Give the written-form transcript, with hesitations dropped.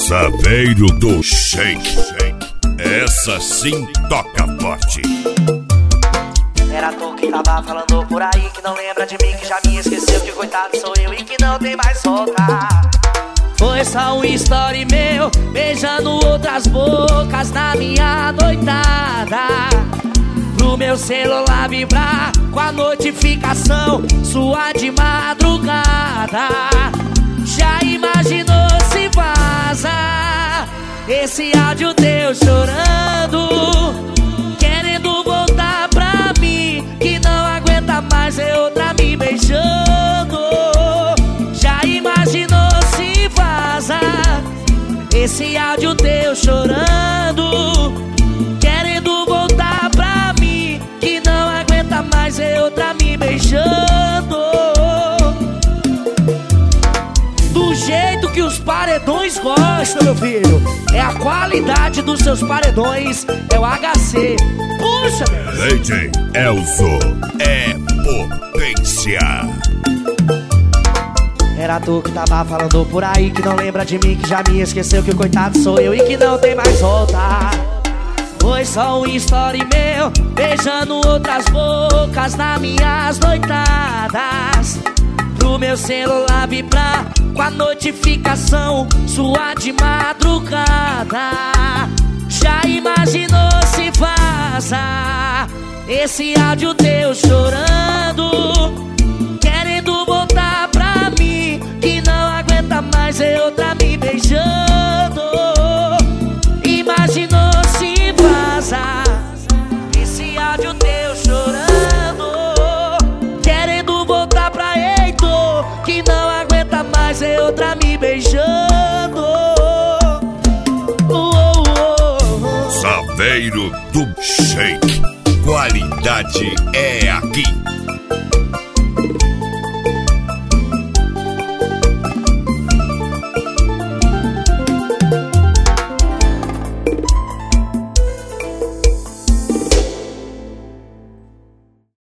Saveiro do Shake. Essa sim toca forte. Era tu que tava falando por aí, que não lembra de mim, que já me esqueceu, que coitado sou eu e que não tem mais volta. Foi só um story meu, beijando outras bocas na minha noitada. Pro meu celular vibrar com a notificação sua de madrugada. Já imaginou se vaza esse áudio teu chorando, querendo voltar pra mim, que não aguenta mais ver outra me beijando. Já imaginou se vaza esse áudio teu chorando, querendo voltar pra mim, que não aguenta mais ver outra me beijando. Do jeito que os paredões gostam, meu filho, é a qualidade dos seus paredões, é o HC. Puxa, meu DJ Elzo é potência. Era tu que tava falando por aí, que não lembra de mim, que já me esqueceu, que o coitado sou eu e que não tem mais volta. Foi só um story meu, beijando outras bocas nas minhas noitadas. Pro meu celular vibrar com a notificação sua de madrugada. Já imaginou se vaza esse áudio teu chorando, querendo voltar pra mim, que não aguenta mais ver outra me beijando. Imaginou se vaza esse áudio teu chorando, querendo voltar pra Heitor, que não aguenta mais ver outra me beijando. Saveiro do Shake. Qualidade é aqui.